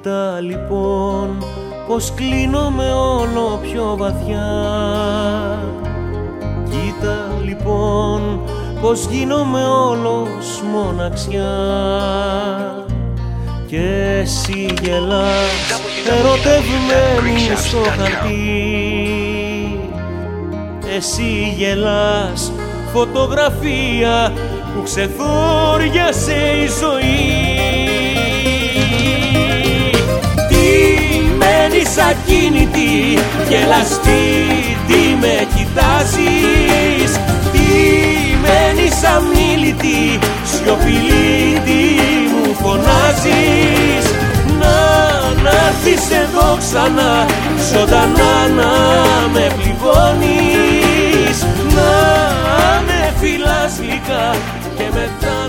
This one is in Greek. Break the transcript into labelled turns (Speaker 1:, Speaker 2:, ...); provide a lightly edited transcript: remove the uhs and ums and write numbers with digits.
Speaker 1: Κοίτα λοιπόν πως κλείνομαι όλο πιο βαθιά. Κοίτα λοιπόν πως γίνομαι όλος μοναξιά. Και εσύ γελάς ερωτευμένη στο χαρτί. Εσύ γελάς φωτογραφία που ξεθόριασε η ζωή. Τι μένεις ακίνητη, γελαστή, τι με κοιτάζεις. Τι μένεις αμίλητη, σιωπηλή, τι μου φωνάζεις. Να έρθεις εδώ ξανά, ζωντανά να με πληγώνεις. Να με φυλάς γλυκά και μετά